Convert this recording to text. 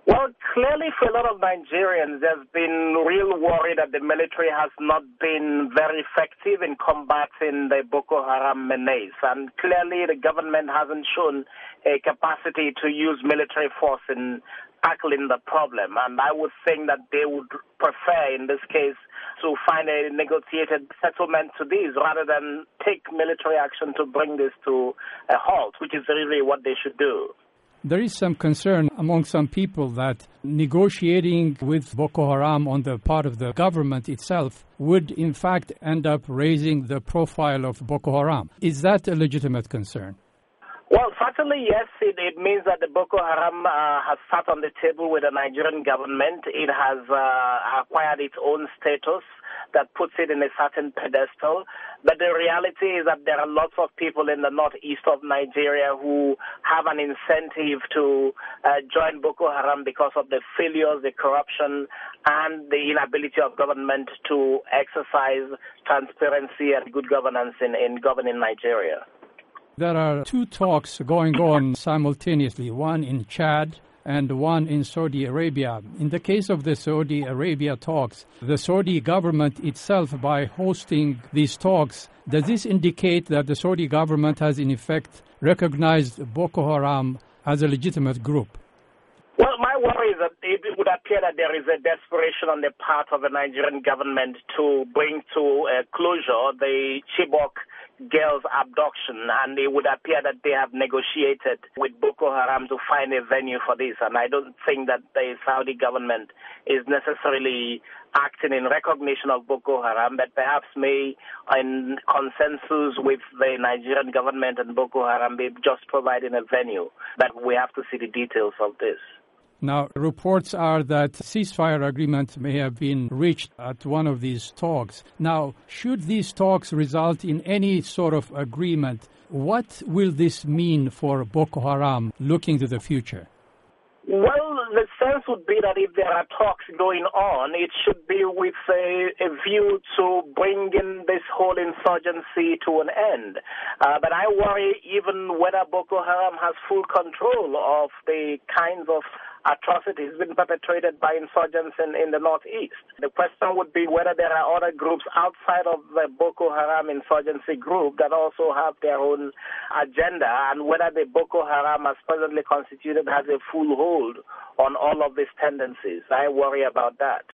Well, clearly for a lot of Nigerians, there's been real worry that the military has not been very effective in combating the Boko Haram menace. And clearly the government hasn't shown a capacity to use military force in tackling the problem. And I would think that they would prefer, in this case, to find a negotiated settlement to this rather than take military action to bring this to a halt, which is really what they should do. There is some concern among some people that negotiating with Boko Haram on the part of the government itself would in fact end up raising the profile of Boko Haram. Is that a legitimate concern? Well, certainly, yes. It means that the Boko Haram has sat on the table with the Nigerian government. It has acquired its own status that puts it in a certain pedestal. But the reality is that there are lots of people in the northeast of Nigeria who have an incentive to join Boko Haram because of the failures, the corruption, and the inability of government to exercise transparency and good governance in governing Nigeria. There are two talks going on simultaneously, one in Chad and one in Saudi Arabia. In the case of the Saudi Arabia talks, the Saudi government itself, by hosting these talks, does this indicate that the Saudi government has in effect recognized Boko Haram as a legitimate group? Well, my worry is that it would appear that there is a desperation on the part of the Nigerian government to bring to closure the Chibok girls' abduction, and it would appear that they have negotiated with Boko Haram to find a venue for this. And I don't think that the Saudi government is necessarily acting in recognition of Boko Haram, but perhaps may, in consensus with the Nigerian government and Boko Haram, be just providing a venue. But we have to see the details of this. Now, reports are that ceasefire agreement may have been reached at one of these talks. Now, should these talks result in any sort of agreement, what will this mean for Boko Haram looking to the future? Well, the sense would be that if there are talks going on, it should be with a view to bringing this whole insurgency to an end. But I worry even whether Boko Haram has full control of the kinds of atrocities being perpetrated by insurgents in the northeast. The question would be whether there are other groups outside of the Boko Haram insurgency group that also have their own agenda, and whether the Boko Haram as presently constituted has a full hold on all of these tendencies. I worry about that.